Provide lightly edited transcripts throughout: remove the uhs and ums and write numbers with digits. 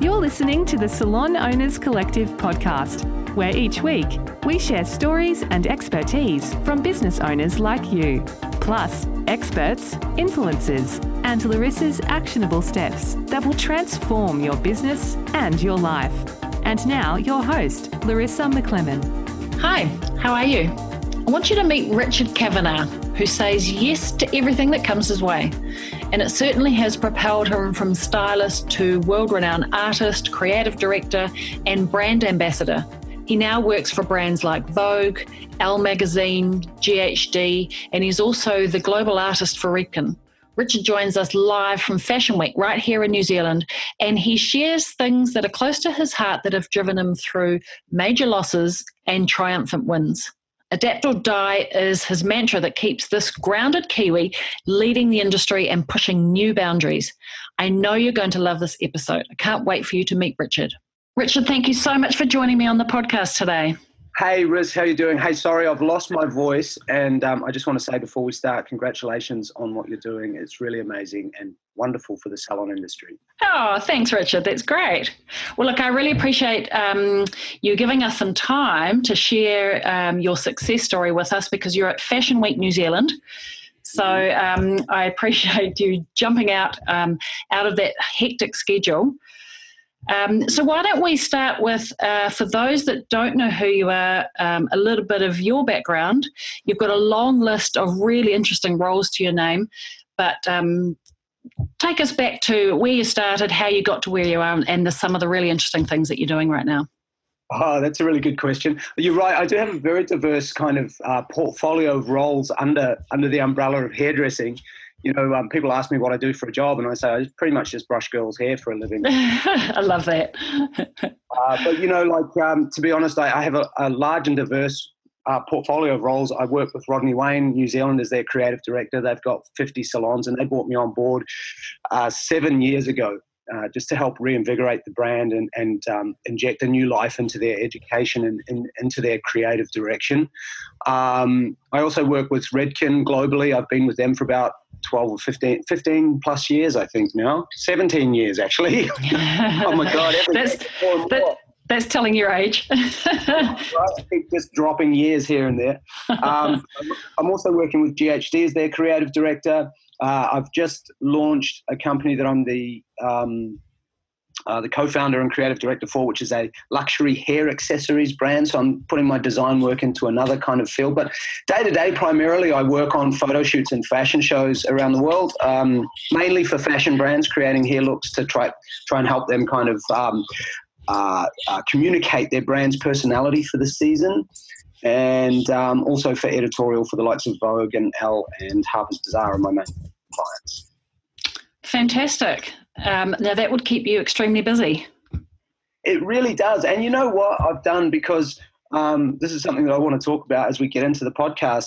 You're listening to the Salon Owners Collective podcast, where each week we share stories and expertise from business owners like you, plus experts, influencers, and Larissa's actionable steps that will transform your business and your life. And now your host, Larissa McLemon. Hi, how are you? I want you to meet Richard Kavanagh, who says yes to everything that comes his way. And it certainly has propelled him from stylist to world-renowned artist, creative director, and brand ambassador. He now works for brands like Vogue, Elle Magazine, GHD, and he's also the global artist for Redken. Richard joins us live from Fashion Week right here in New Zealand, and he shares things that are close to his heart that have driven him through major losses and triumphant wins. Adapt or die is his mantra that keeps this grounded Kiwi leading the industry and pushing new boundaries. I know you're going to love this episode. I can't wait for you to meet Richard. Richard, thank you so much for joining me on the podcast today. Hey, Riz, how you doing? Hey, sorry, I've lost my voice. And I just want to say before we start, congratulations on what you're doing. It's really amazing and wonderful for the salon industry. Oh, thanks, Richard. That's great. Well, look, I really appreciate you giving us some time to share your success story with us because you're at Fashion Week New Zealand. So I appreciate you jumping out of that hectic schedule. So why don't we start with, for those that don't know who you are, a little bit of your background. You've got a long list of really interesting roles to your name, but take us back to where you started, how you got to where you are, and some of the really interesting things that you're doing right now. Oh, that's a really good question. You're right. I do have a very diverse kind of portfolio of roles under the umbrella of hairdressing. You know, people ask me what I do for a job, and I say I pretty much just brush girls' hair for a living. I love that. But, you know, like, to be honest, I have a large and diverse portfolio of roles. I work with Rodney Wayne, New Zealand, as their creative director. They've got 50 salons, and they brought me on board 7 years ago just to help reinvigorate the brand and inject a new life into their education and into their creative direction. I also work with Redken globally. I've been with them for about 12 or 15 plus years, I think now. 17 years, actually. Oh, my God. That's telling your age. I keep just dropping years here and there. I'm also working with GHD as their creative director. I've just launched a company that I'm the co-founder and creative director for, which is a luxury hair accessories brand. So I'm putting my design work into another kind of field. But day to day, primarily, I work on photo shoots and fashion shows around the world, mainly for fashion brands, creating hair looks to try and help them kind of communicate their brand's personality for the season. And also for editorial for the likes of Vogue and Elle and Harper's Bazaar are my main clients. Fantastic. Now that would keep you extremely busy. It really does. And you know what I've done, because this is something that I want to talk about as we get into the podcast.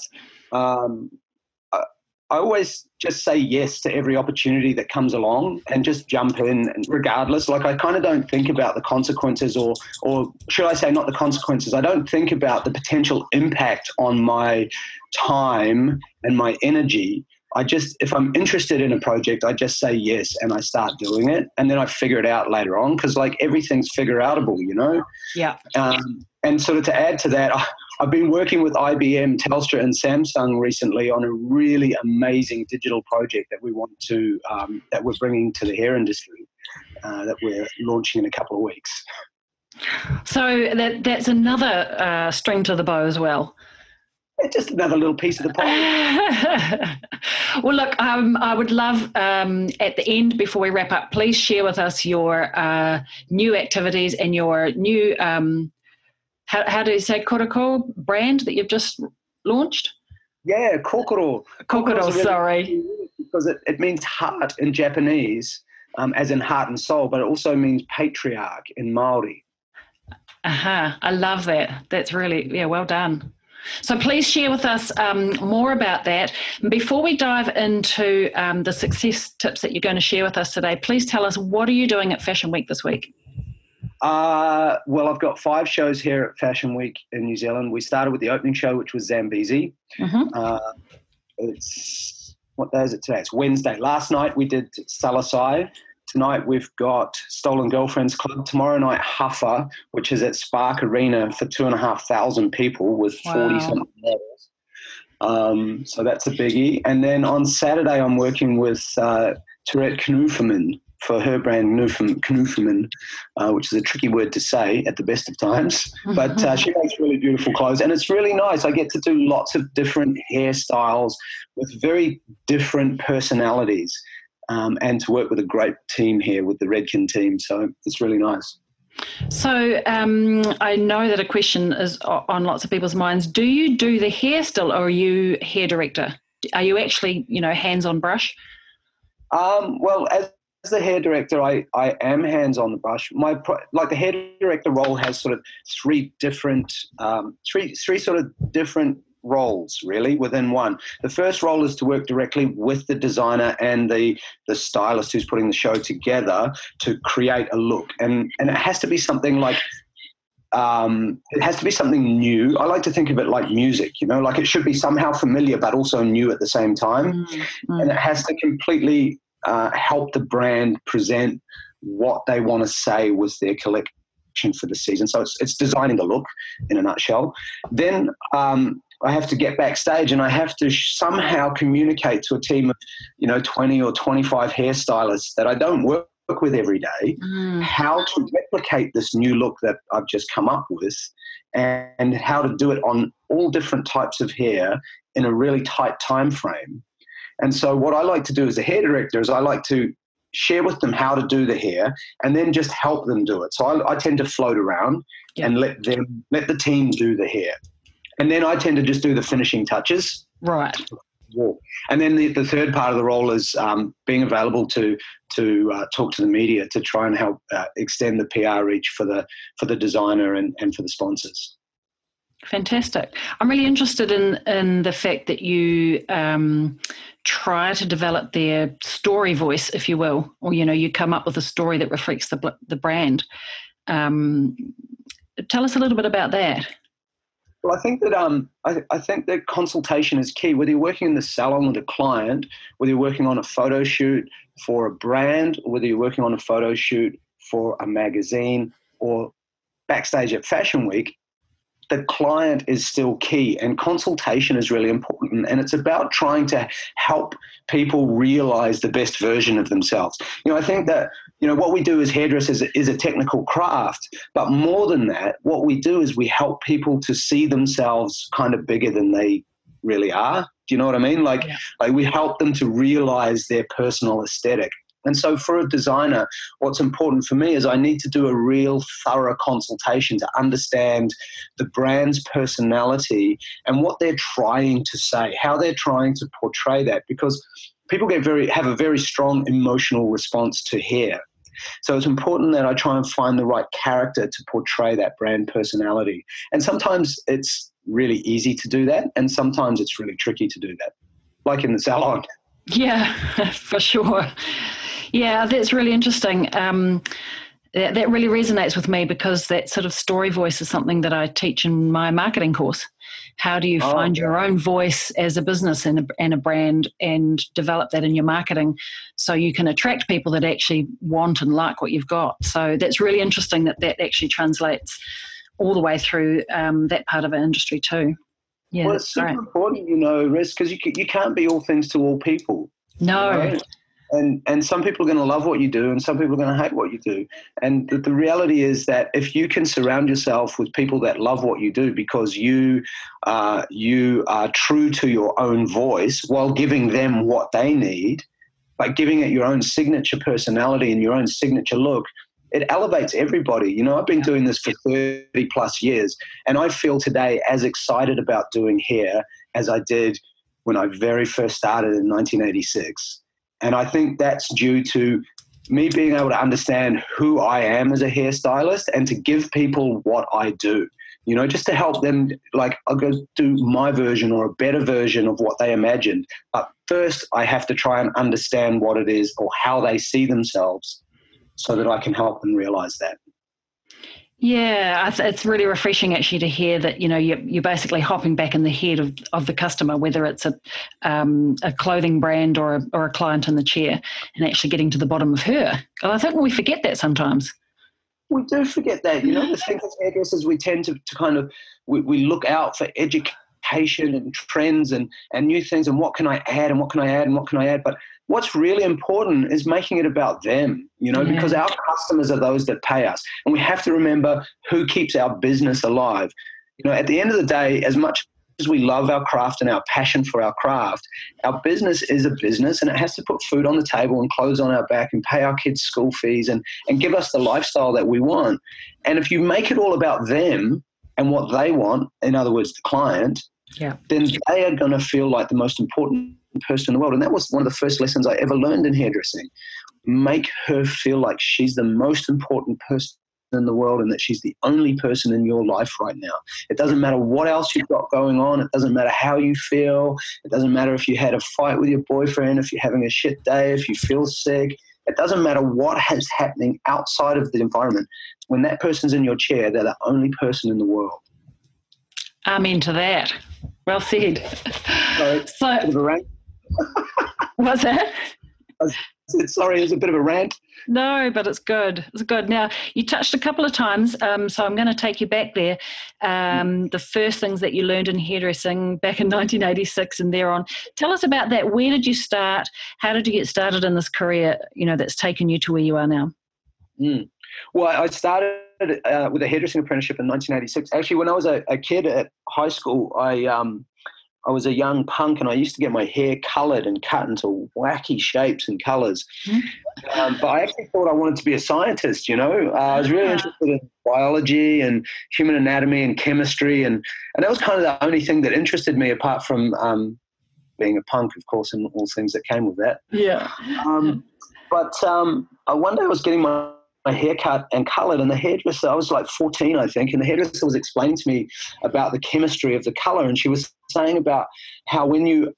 I always just say yes to every opportunity that comes along and just jump in, and regardless. Like, I kind of don't think about the consequences, or should I say not the consequences. I don't think about the potential impact on my time and my energy. If I'm interested in a project, I just say yes and I start doing it, and then I figure it out later on, because like everything's figure outable, you know? Yeah. And sort of to add to that, I've been working with IBM, Telstra and Samsung recently on a really amazing digital project that we want to, that we're bringing to the hair industry, that we're launching in a couple of weeks. So that's another string to the bow as well. Just another little piece of the pie. Well, look, I would love at the end, before we wrap up, please share with us your new activities and your new, how do you say, Koroko brand that you've just launched? Yeah, Kokoro. Kokoro, sorry. Because it means heart in Japanese, as in heart and soul, but it also means patriarch in Māori. I love that. That's really, well done. So please share with us more about that. Before we dive into the success tips that you're going to share with us today, please tell us, what are you doing at Fashion Week this week? Well, I've got 5 shows here at Fashion Week in New Zealand. We started with the opening show, which was Zambezi. It's, what day is it today? It's Wednesday. Last night we did Salasai. Tonight we've got Stolen Girlfriends Club. Tomorrow night, Huffer, which is at Spark Arena for 2,500 people with 40-something models. So that's a biggie. And then on Saturday, I'm working with Tourette Knuferman for her brand Knuferman, which is a tricky word to say at the best of times. But she makes really beautiful clothes, and it's really nice. I get to do lots of different hairstyles with very different personalities, and to work with a great team here with the Redken team. So it's really nice. So I know that a question is on lots of people's minds. Do you do the hair still, or are you hair director? Are you actually, hands on brush? Well, as the hair director, I am hands on the brush. The hair director role has sort of three sort of different roles really within one. The first role is to work directly with the designer and the stylist who's putting the show together to create a look, and it has to be something like it has to be something new. I like to think of it like music, like it should be somehow familiar but also new at the same time. And it has to completely help the brand present what they want to say with their collection for the season. So it's designing the look in a nutshell. Then I have to get backstage and I have to somehow communicate to a team of 20 or 25 hairstylists that I don't work with every day how to replicate this new look that I've just come up with, and how to do it on all different types of hair in a really tight time frame. And so what I like to do as a hair director is I like to share with them how to do the hair and then just help them do it. So I tend to float around and let the team do the hair. And then I tend to just do the finishing touches. Right. And then the third part of the role is being available to talk to the media to try and help extend the PR reach for the designer and for the sponsors. Fantastic. I'm really interested in the fact that you try to develop their story voice, if you will, or, you come up with a story that reflects the brand. Tell us a little bit about that. Well, I think that I think that consultation is key. Whether you're working in the salon with a client, whether you're working on a photo shoot for a brand, or whether you're working on a photo shoot for a magazine or backstage at Fashion Week, the client is still key, and consultation is really important. And it's about trying to help people realize the best version of themselves. I think that, what we do as hairdressers is a technical craft, but more than that, what we do is we help people to see themselves kind of bigger than they really are. Do you know what I mean? Like we help them to realize their personal aesthetic. And so for a designer, what's important for me is I need to do a real thorough consultation to understand the brand's personality and what they're trying to say, how they're trying to portray that, because people have a very strong emotional response to hair. So it's important that I try and find the right character to portray that brand personality. And sometimes it's really easy to do that, and sometimes it's really tricky to do that, like in the salon. Yeah, for sure. Yeah, that's really interesting. That really resonates with me, because that sort of story voice is something that I teach in my marketing course. How do you find your own voice as a business and a brand, and develop that in your marketing so you can attract people that actually want and like what you've got? So that's really interesting that actually translates all the way through that part of our industry too. Yeah, well, it's super important, Riz, because you can't be all things to all people. No. And some people are going to love what you do, and some people are going to hate what you do. And the reality is that if you can surround yourself with people that love what you do because you are true to your own voice while giving them what they need, by giving it your own signature personality and your own signature look, it elevates everybody. I've been doing this for 30 plus years, and I feel today as excited about doing hair as I did when I very first started in 1986. And I think that's due to me being able to understand who I am as a hairstylist and to give people what I do, just to help them, like I'll go do my version or a better version of what they imagined. But first I have to try and understand what it is or how they see themselves so that I can help them realize that. Yeah, it's really refreshing actually to hear that, you're basically hopping back in the head of the customer, whether it's a clothing brand or a client in the chair, and actually getting to the bottom of her. I think we forget that sometimes. We do forget that. The thing as hairdressers, we tend to kind of, we look out for education and trends and new things and what can I add and what can I add and what can I add. But what's really important is making it about them, because our customers are those that pay us. And we have to remember who keeps our business alive. At the end of the day, as much as we love our craft and our passion for our craft, our business is a business and it has to put food on the table and clothes on our back and pay our kids' school fees and give us the lifestyle that we want. And if you make it all about them and what they want, in other words, the client, then they are going to feel like the most important person in the world. And that was one of the first lessons I ever learned in hairdressing. Make her feel like she's the most important person in the world and that she's the only person in your life right now. It doesn't matter what else you've got going on. It doesn't matter how you feel. It doesn't matter if you had a fight with your boyfriend, if you're having a shit day, if you feel sick. It doesn't matter what is happening outside of the environment. When that person's in your chair, they're the only person in the world. Amen to that. Well said. So, what's that? Sorry, it was a bit of a rant. No, but it's good. It's good. Now, you touched a couple of times, so I'm going to take you back there. The first things that you learned in hairdressing back in 1986 and thereon. Tell us about that. Where did you start? How did you get started in this career, that's taken you to where you are now? Well, I started with a hairdressing apprenticeship in 1986. Actually, when I was a kid at high school, I was a young punk and I used to get my hair coloured and cut into wacky shapes and colours. But I actually thought I wanted to be a scientist, I was really interested in biology and human anatomy and chemistry. And that was kind of the only thing that interested me apart from being a punk, of course, and all things that came with that. Yeah. But one day I was getting my hair cut and coloured, and the hairdresser, I was like 14, I think, and the hairdresser was explaining to me about the chemistry of the colour, and she was saying about how when you,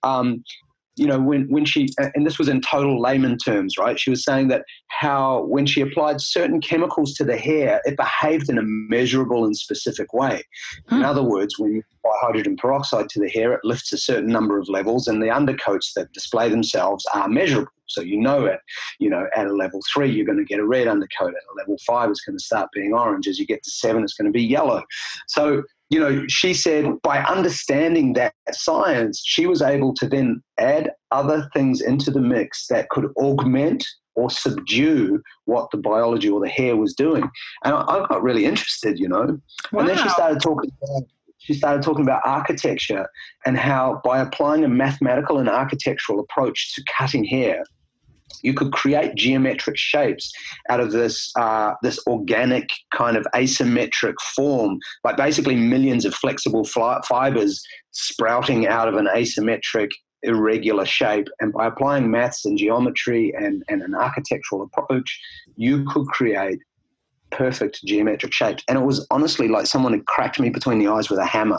when she, and this was in total layman terms, right? She was saying that how when she applied certain chemicals to the hair, it behaved in a measurable and specific way. In other words, when you apply hydrogen peroxide to the hair, it lifts a certain number of levels, and the undercoats that display themselves are measurable. So at a level 3, you're going to get a red undercoat. At a level 5, it's going to start being orange. As you get to 7, it's going to be yellow. So, she said by understanding that science, she was able to then add other things into the mix that could augment or subdue what the biology or the hair was doing. And I got really interested, Wow. And then she started talking about architecture and how by applying a mathematical and architectural approach to cutting hair, you could create geometric shapes out of this organic kind of asymmetric form, like basically millions of flexible fibers sprouting out of an asymmetric, irregular shape. And by applying maths and geometry and an architectural approach, you could create perfect geometric shapes. And it was honestly like someone had cracked me between the eyes with a hammer.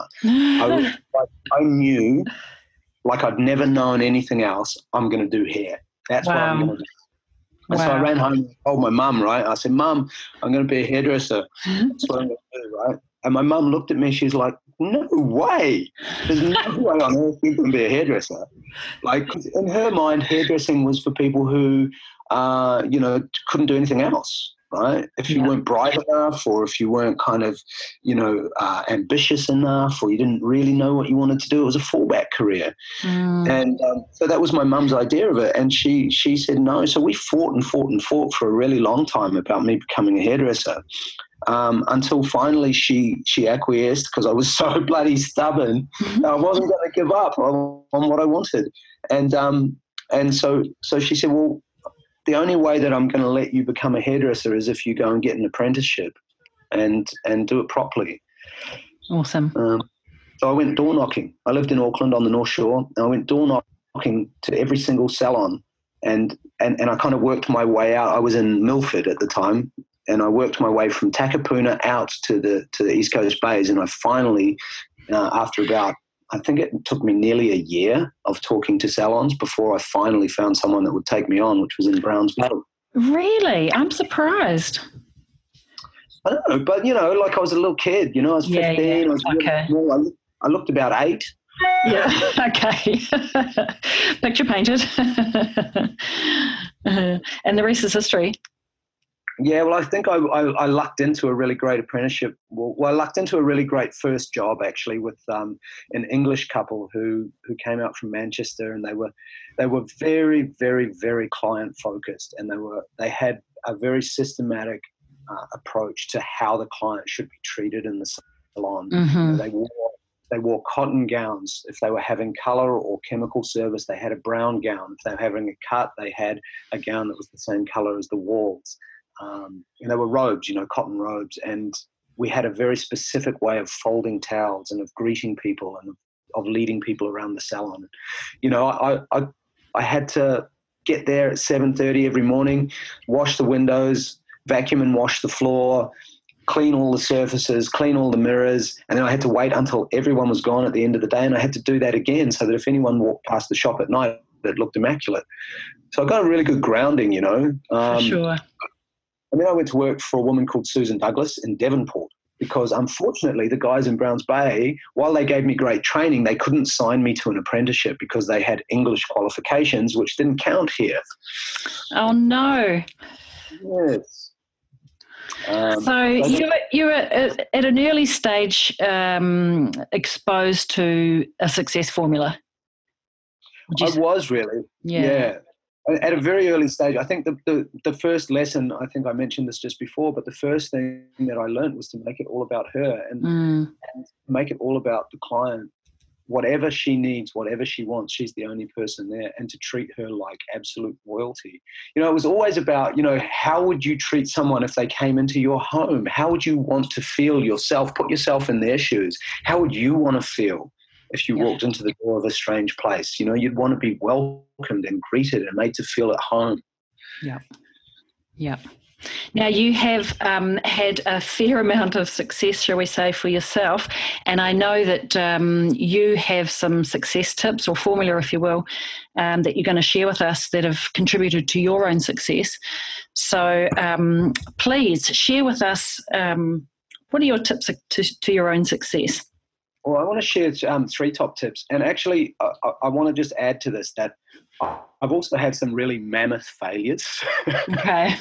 I knew, like I'd never known anything else, I'm going to do hair. That's what I'm going to do. And so I ran home and told my mum, right? I said, Mum, I'm going to be a hairdresser. That's what I'm going to do, right? And my mum looked at me. She's like, no way. There's no way on earth you can be a hairdresser. Like, in her mind, hairdressing was for people who, couldn't do anything else. Right? If you weren't bright enough, or if you weren't kind of, ambitious enough, or you didn't really know what you wanted to do, it was a fallback career. And so that was my mum's idea of it. And she said no. So we fought for a really long time about me becoming a hairdresser, until finally she acquiesced because I was so bloody stubborn. I wasn't going to give up on what I wanted. And so she said, well, the only way that I'm going to let you become a hairdresser is if you go and get an apprenticeship and do it properly. Awesome. So I went door knocking. I lived in Auckland on the North Shore, and I went door knocking to every single salon, and I kind of worked my way out. I was in Milford at the time, and I worked my way from Takapuna out to the East Coast Bays, and I finally, after about, I think it took me nearly a year of talking to salons before I finally found someone that would take me on, which was in Brownsville. Really? I'm surprised. I don't know, but, like I was a little kid, I was 15. Yeah. I was really small. I looked about 8. Yeah, okay. Picture painted. And the rest is history. Yeah, well, I think I lucked into a really great apprenticeship. Well, I lucked into a really great first job, actually, with an English couple who came out from Manchester, and they were very, very, very client focused, and they had a very systematic approach to how the client should be treated in the salon. Mm-hmm. They wore cotton gowns. If they were having color or chemical service, they had a brown gown. If they were having a cut, they had a gown that was the same color as the walls. And they were robes, cotton robes. And we had a very specific way of folding towels and of greeting people and of leading people around the salon. I had to get there at 7:30 every morning, wash the windows, vacuum and wash the floor, clean all the surfaces, clean all the mirrors, and then I had to wait until everyone was gone at the end of the day, and I had to do that again so that if anyone walked past the shop at night, it looked immaculate. So I got a really good grounding, For sure. And then I went to work for a woman called Susan Douglas in Devonport, because unfortunately the guys in Browns Bay, while they gave me great training, they couldn't sign me to an apprenticeship because they had English qualifications, which didn't count here. Oh, no. Yes. So you were at an early stage exposed to a success formula. I was really, yeah. At a very early stage. I think the first lesson, I think I mentioned this just before, but the first thing that I learned was to make it all about her and make it all about the client. Whatever she needs, whatever she wants, she's the only person there, and to treat her like absolute royalty. It was always about, how would you treat someone if they came into your home? How would you want to feel yourself? Put yourself in their shoes. How would you want to feel if you walked into the door of a strange place? You'd want to be welcomed and greeted and made to feel at home. Yeah. Yeah. Now, you have had a fair amount of success, shall we say, for yourself, and I know that you have some success tips or formula, if you will, that you're going to share with us that have contributed to your own success. So please share with us, what are your tips to your own success? Well, I want to share 3 top tips. And actually, I want to just add to this that I've also had some really mammoth failures. Okay.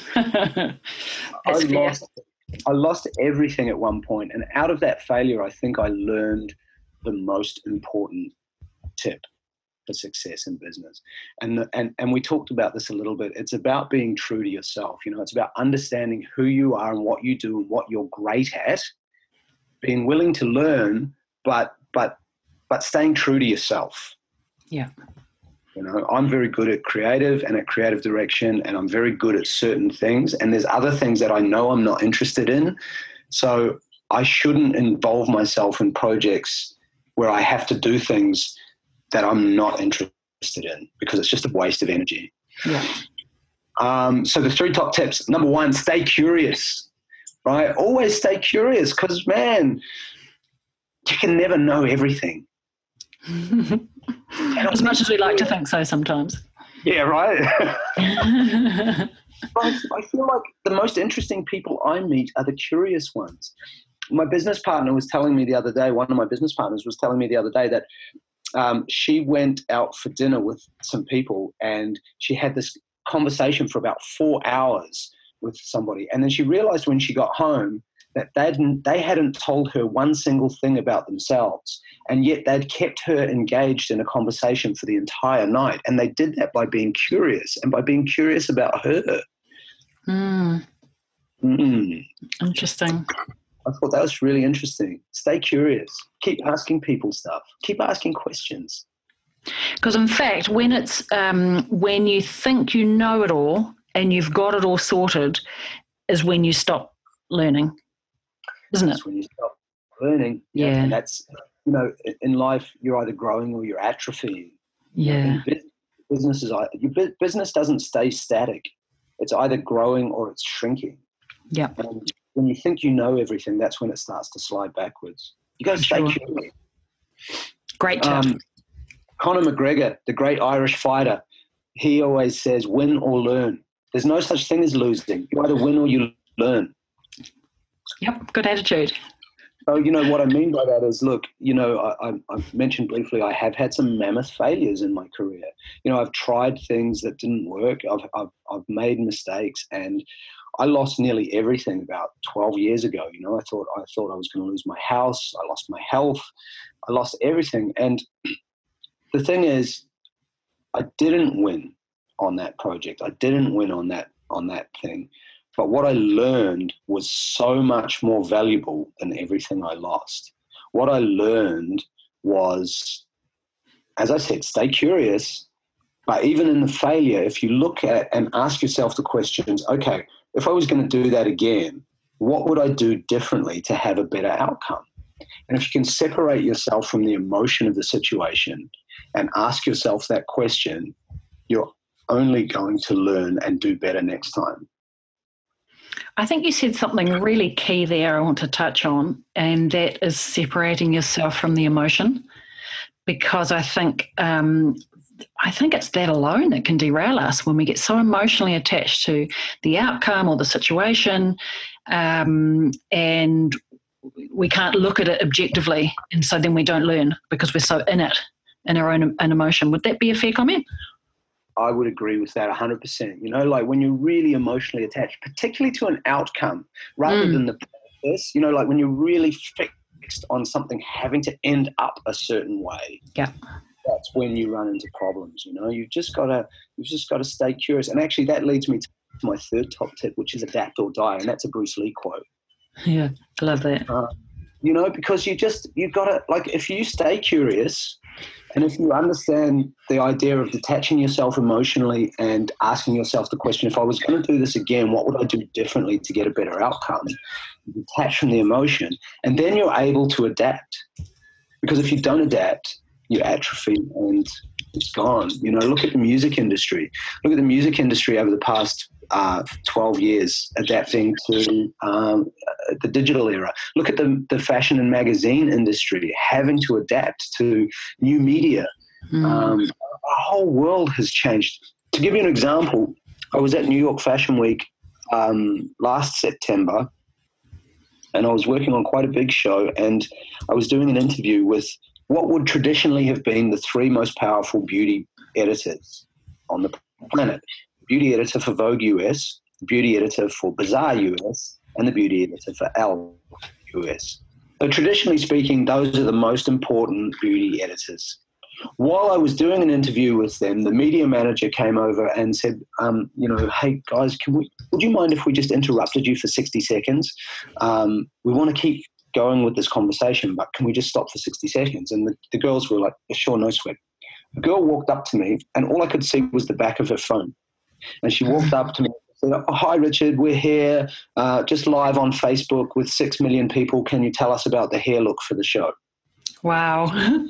I lost everything at one point. And out of that failure, I think I learned the most important tip for success in business. And we talked about this a little bit. It's about being true to yourself. It's about understanding who you are and what you do and what you're great at, being willing to learn, but staying true to yourself. Yeah. I'm very good at creative and at creative direction, and I'm very good at certain things. And there's other things that I know I'm not interested in. So I shouldn't involve myself in projects where I have to do things that I'm not interested in, because it's just a waste of energy. Yeah. So the 3 top tips. Number 1, stay curious, right? Always stay curious, because, man, you can never know everything. As much as we like to think so sometimes. Yeah, right. I feel like the most interesting people I meet are the curious ones. My business partner was telling me the other day, one of my business partners was telling me the other day that she went out for dinner with some people, and she had this conversation for about 4 hours with somebody. And then she realized when she got home that they hadn't told her one single thing about themselves, and yet they'd kept her engaged in a conversation for the entire night. And they did that by being curious and by being curious about her. Interesting. I thought that was really interesting. Stay curious. Keep asking people stuff. Keep asking questions. Because in fact, when it's when you think you know it all and you've got it all sorted, is when you stop learning, isn't it? That's when you stop learning. Yeah. And that's, in life, you're either growing or you're atrophying. Yeah. Business doesn't stay static. It's either growing or it's shrinking. Yeah. And when you think you know everything, that's when it starts to slide backwards. You got to stay curious. Great tip. Conor McGregor, the great Irish fighter, he always says, win or learn. There's no such thing as losing. You either win or you learn. Yep, good attitude. So, what I mean by that is, look, I mentioned briefly I have had some mammoth failures in my career. I've tried things that didn't work. I've made mistakes, and I lost nearly everything about 12 years ago. I thought I was going to lose my house. I lost my health. I lost everything. And the thing is, I didn't win on that project. I didn't win on that thing. But what I learned was so much more valuable than everything I lost. What I learned was, as I said, stay curious. But even in the failure, if you look at and ask yourself the questions, okay, if I was going to do that again, what would I do differently to have a better outcome? And if you can separate yourself from the emotion of the situation and ask yourself that question, you're only going to learn and do better next time. I think you said something really key there I want to touch on, and that is separating yourself from the emotion, because I think it's that alone that can derail us when we get so emotionally attached to the outcome or the situation, and we can't look at it objectively, and so then we don't learn because we're so in it, in our own emotion. Would that be a fair comment? I would agree with that 100%. Like when you're really emotionally attached, particularly to an outcome rather than the process, like when you're really fixed on something having to end up a certain way. Yeah. That's when you run into problems. You've just got to stay curious. And actually that leads me to my third top tip, which is adapt or die. And that's a Bruce Lee quote. Yeah. I love that. Because you've got to, like, if you stay curious, and if you understand the idea of detaching yourself emotionally and asking yourself the question, if I was going to do this again, what would I do differently to get a better outcome? Detach from the emotion, and then you're able to adapt. Because if you don't adapt, you atrophy and it's gone. Look at the music industry. Look at the music industry over the past 12 years adapting to the digital era. Look at the fashion and magazine industry having to adapt to new media. Our whole world has changed. To give you an example, I was at New York Fashion Week last September, and I was working on quite a big show, and I was doing an interview with what would traditionally have been the three most powerful beauty editors on the planet. Beauty editor for Vogue US, the beauty editor for Bazaar US, and the beauty editor for Elle US. So traditionally speaking, those are the most important beauty editors. While I was doing an interview with them, the media manager came over and said, hey guys, would you mind if we just interrupted you for 60 seconds? We want to keep going with this conversation, but can we just stop for 60 seconds? And the girls were like, sure, no sweat. The girl walked up to me, and all I could see was the back of her phone. And she walked up to me and said, hi, Richard, we're here just live on Facebook with 6 million people. Can you tell us about the hair look for the show? Wow.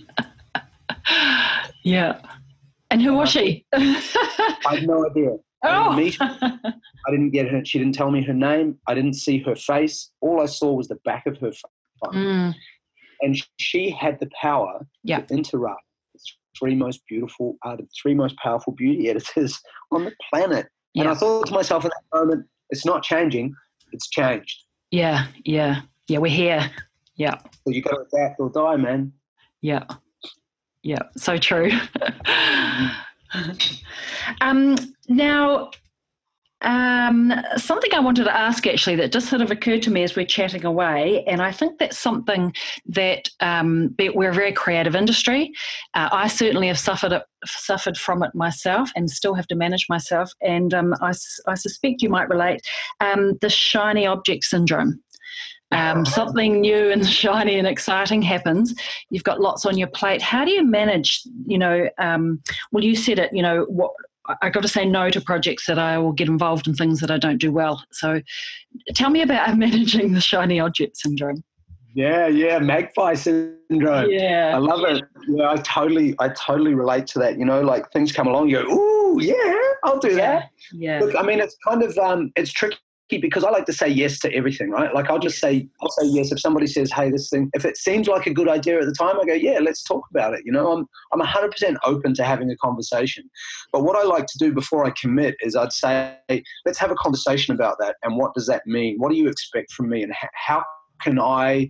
Yeah. And who was she? I had no idea. Oh. I didn't get her. She didn't tell me her name. I didn't see her face. All I saw was the back of her phone. And she had the power to interrupt the three most powerful beauty editors on the planet. Yeah. And I thought to myself in that moment, it's not changing, it's changed. Yeah, we're here. Yeah. So you got to adapt or die, man. Yeah, so true. Now, something I wanted to ask actually that just sort of occurred to me as we're chatting away, and I think that's something that we're a very creative industry. I certainly have suffered from it myself and still have to manage myself, and I suspect you might relate, the shiny object syndrome. Something new and shiny and exciting happens. You've got lots on your plate. How do you manage, well, you said it, what I got to say no to projects that I will get involved in things that I don't do well. So tell me about managing the shiny object syndrome. Yeah, magpie syndrome. Yeah. I love it. Yeah, I totally relate to that. Like things come along, you go, ooh, yeah, I'll do that. Yeah. Look, I mean, it's kind of, it's tricky because I like to say yes to everything, right? Like I'll say yes if somebody says, hey, this thing, if it seems like a good idea at the time, I go, yeah, let's talk about it. You know, I'm 100% open to having a conversation. But what I like to do before I commit is I'd say, let's have a conversation about that. And what does that mean? What do you expect from me? And how can I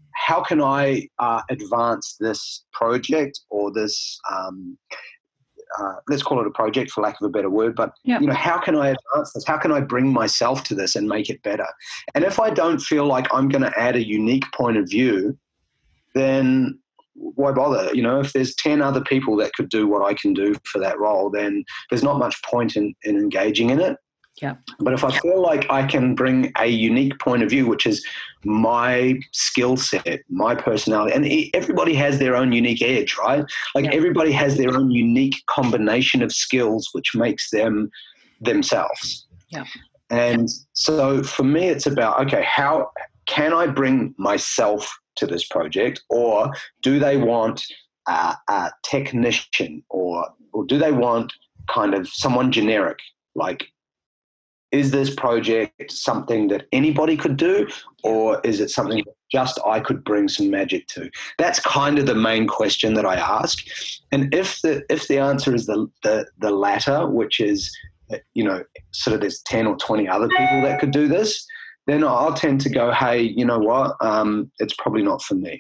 advance this project or this, let's call it a project for lack of a better word, but yep. You know, how can I advance this? How can I bring myself to this and make it better? And if I don't feel like I'm going to add a unique point of view, then why bother? You know, if there's 10 other people that could do what I can do for that role, then there's not much point in engaging in it. Yeah. But if I feel like I can bring a unique point of view, which is my skill set, my personality, and everybody has their own unique edge, right? Like everybody has their own unique combination of skills, which makes them themselves. Yeah. And so for me, it's about, okay, how can I bring myself to this project, or do they want a technician, or do they want kind of someone generic? Like, is this project something that anybody could do, or is it something that just I could bring some magic to? That's kind of the main question that I ask. And if the answer is the latter, which is, you know, sort of there's 10 or 20 other people that could do this, then I'll tend to go, hey, you know what, it's probably not for me.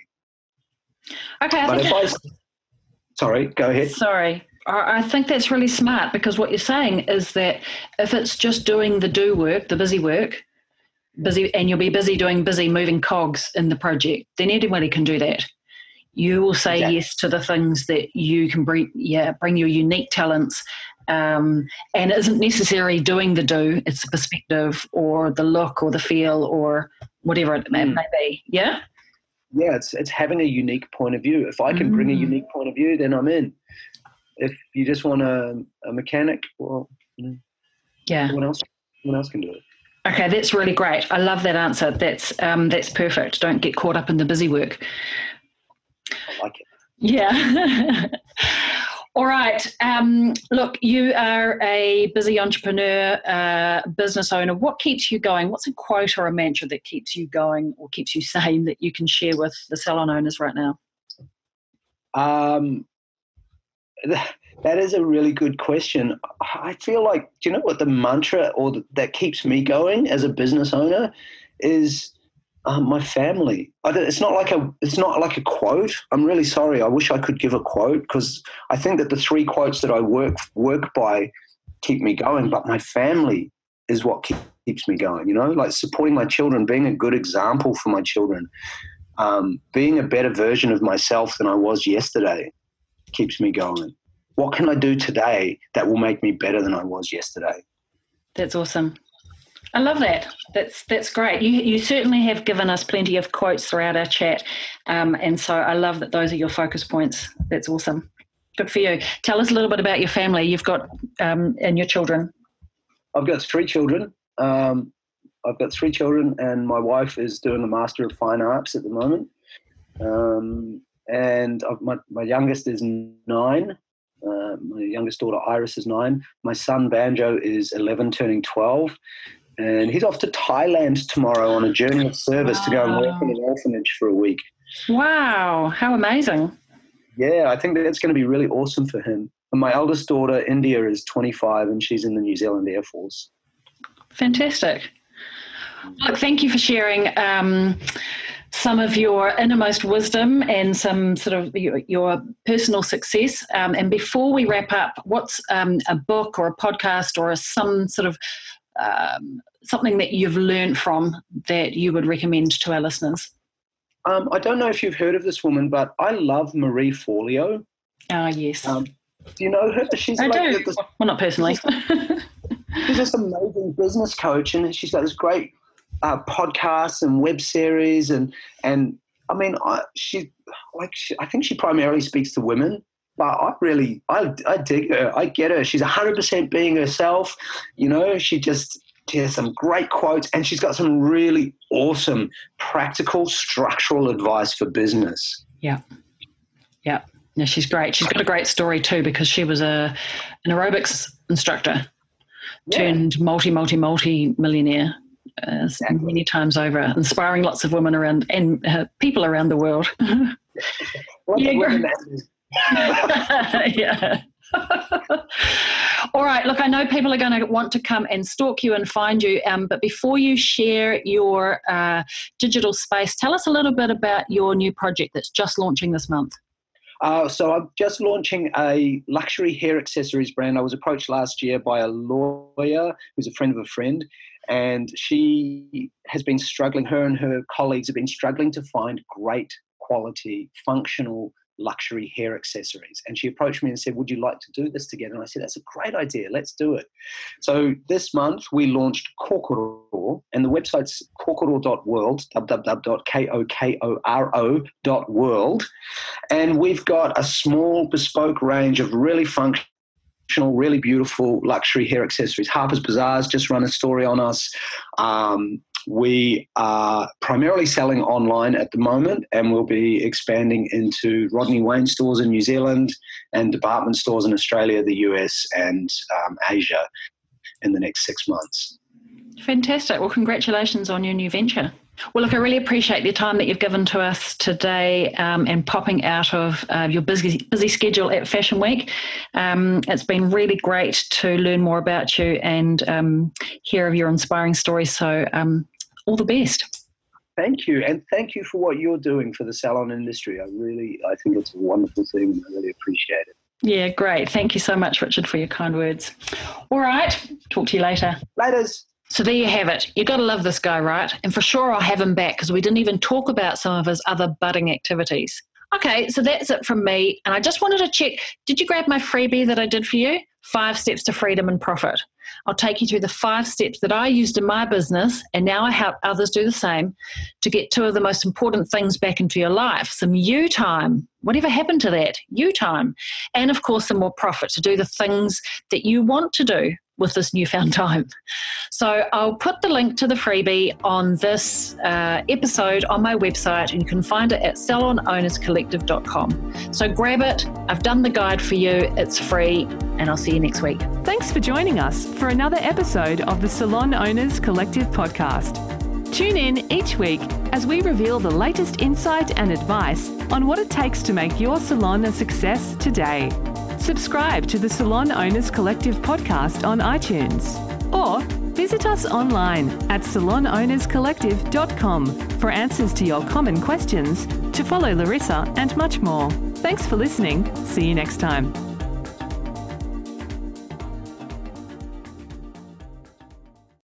Okay. Sorry, go ahead. Sorry. I think that's really smart, because what you're saying is that if it's just doing the work, the busy work, and you'll be busy moving cogs in the project, then anybody can do that. You will say yes to the things that you can bring your unique talents, and it isn't necessarily doing it's the perspective or the look or the feel or whatever it may be. Yeah? Yeah, it's having a unique point of view. If I can bring a unique point of view, then I'm in. If you just want a mechanic, well, you know, someone else can do it. Okay, that's really great. I love that answer. That's perfect. Don't get caught up in the busy work. I like it. Yeah. All right. Look, you are a busy entrepreneur, business owner. What keeps you going? What's a quote or a mantra that keeps you going or keeps you sane that you can share with the salon owners right now? That is a really good question. I feel like, do you know what the mantra that keeps me going as a business owner is? My family. It's not like a quote. I'm really sorry. I wish I could give a quote, because I think that the 3 quotes that I work by keep me going. But my family is what keeps me going. You know, like supporting my children, being a good example for my children, being a better version of myself than I was yesterday keeps me going. What can I do today that will make me better than I was yesterday? That's awesome. I love that. That's great. You certainly have given us plenty of quotes throughout our chat, and so I love that those are your focus points. That's awesome. Good for you. Tell us a little bit about your family. You've got and your children. I've got 3 children. And my wife is doing a Master of Fine Arts at the moment. And my youngest is 9. My youngest daughter Iris is 9. My son Banjo is 11, turning 12. And he's off to Thailand tomorrow on a journey of service to go and work in an orphanage for a week. Wow, how amazing. Yeah, I think that's going to be really awesome for him. And my eldest daughter, India, is 25, and she's in the New Zealand Air Force. Fantastic. Look, thank you for sharing some of your innermost wisdom and some sort of your personal success. And before we wrap up, what's a book or a podcast or some sort of something that you've learned from that you would recommend to our listeners? I don't know if you've heard of this woman, but I love Marie Forleo. Oh, yes. Do you know her? She's I do. Well, not personally. She's this amazing business coach, and she's got this great podcasts and web series, and I mean, I think she primarily speaks to women, but I dig her. I get her. She's 100% being herself. You know, she has some great quotes, and she's got some really awesome practical structural advice for business. Yeah. Yeah. No, she's great. She's got a great story too, because she was an aerobics instructor turned multi-millionaire many times over, inspiring lots of women around and people around the world. Yeah. All right. Look, I know people are going to want to come and stalk you and find you. But before you share your digital space, tell us a little bit about your new project that's just launching this month. So I'm just launching a luxury hair accessories brand. I was approached last year by a lawyer who's a friend of a friend, and she has been struggling, her and her colleagues have been struggling to find great quality, functional luxury hair accessories. And she approached me and said, would you like to do this together? And I said, that's a great idea. Let's do it. So this month we launched Kokoro, and the website's kokoro.world, www.kokoro.world. And we've got a small bespoke range of really functional, really beautiful luxury hair accessories. Harper's Bazaar's just run a story on us. We are primarily selling online at the moment, and we'll be expanding into Rodney Wayne stores in New Zealand and department stores in Australia, the US, and Asia in the next 6 months. Fantastic. Well, congratulations on your new venture. Well, look, I really appreciate the time that you've given to us today and popping out of your busy schedule at Fashion Week. It's been really great to learn more about you and hear of your inspiring stories. So all the best. Thank you. And thank you for what you're doing for the salon industry. I think it's a wonderful thing. I really appreciate it. Yeah, great. Thank you so much, Richard, for your kind words. All right. Talk to you later. Laters. So there you have it. You've got to love this guy, right? And for sure I'll have him back because we didn't even talk about some of his other budding activities. Okay, so that's it from me. And I just wanted to check, did you grab my freebie that I did for you? 5 Steps to Freedom and Profit. I'll take you through the 5 steps that I used in my business, and now I help others do the same to get 2 of the most important things back into your life. Some you time. Whatever happened to that? You time. And of course, some more profit to do the things that you want to do with this newfound time. So I'll put the link to the freebie on this episode on my website, and you can find it at salonownerscollective.com. So grab it. I've done the guide for you. It's free, and I'll see you next week. Thanks for joining us for another episode of the Salon Owners Collective podcast. Tune in each week as we reveal the latest insight and advice on what it takes to make your salon a success today. Subscribe to the Salon Owners Collective podcast on iTunes, or visit us online at salonownerscollective.com for answers to your common questions, to follow Larissa, and much more. Thanks for listening. See you next time.